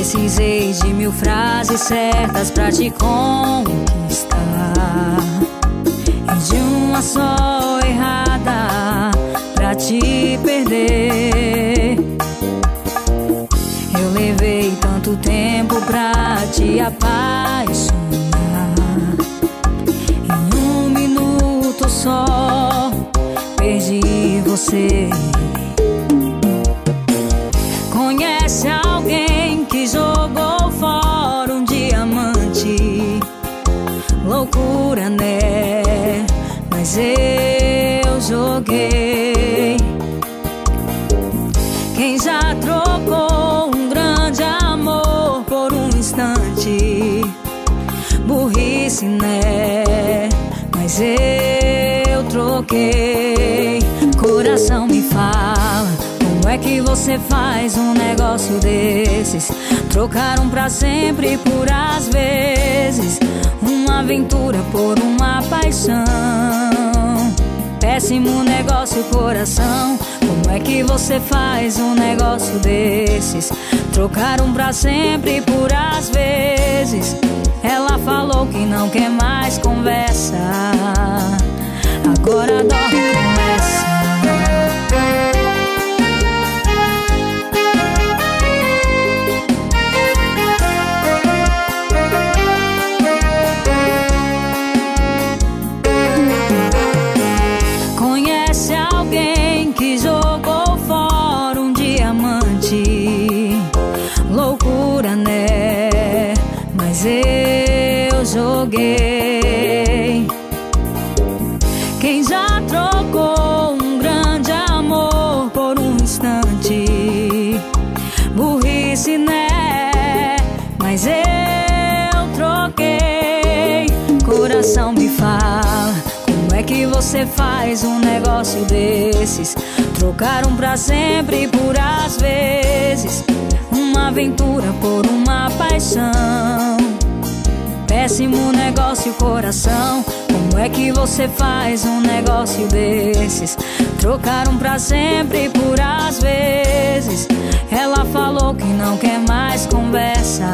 Precisei de 1000 frases certas pra te conquistar, e de uma só errada pra te perder. Eu levei tanto tempo pra te apaixonar, em 1 minuto só perdi você. Conhece alguém que jogou fora um diamante? Loucura, né? Mas eu joguei. Quem já trocou um grande amor por um instante? Burrice, né? Mas eu troquei. Coração, me fala, como é que você faz um negócio desses? Trocaram pra sempre por às vezes, uma aventura por uma paixão. Péssimo negócio, coração. Como é que você faz um negócio desses? Trocaram pra sempre por às vezes. Ela falou que não quer mais conversa, agora dorme com essa. Conhece alguém que jogou fora um diamante? Loucura, né? Mas eu joguei. Quem já trocou um grande amor por um instante? Burrice, né? Mas eu troquei. Coração, me fala, como é que você faz um negócio desses? Trocaram pra sempre por às vezes, uma aventura por uma paixão. Péssimo negócio, coração. Como é que você faz um negócio desses? Trocaram pra sempre por às vezes. Ela falou que não quer mais conversa.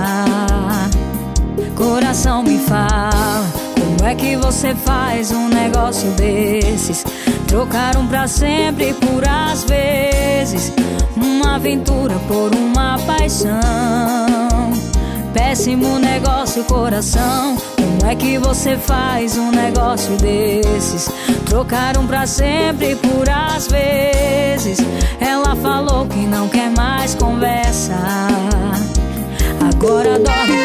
Coração, me fala, como é que você faz um negócio desses? Trocaram pra sempre por às vezes, uma aventura por uma paixão. Péssimo negócio, coração. Como é que você faz um negócio desses? Trocaram pra sempre por às vezes. Ela falou que não quer mais conversa, agora dorme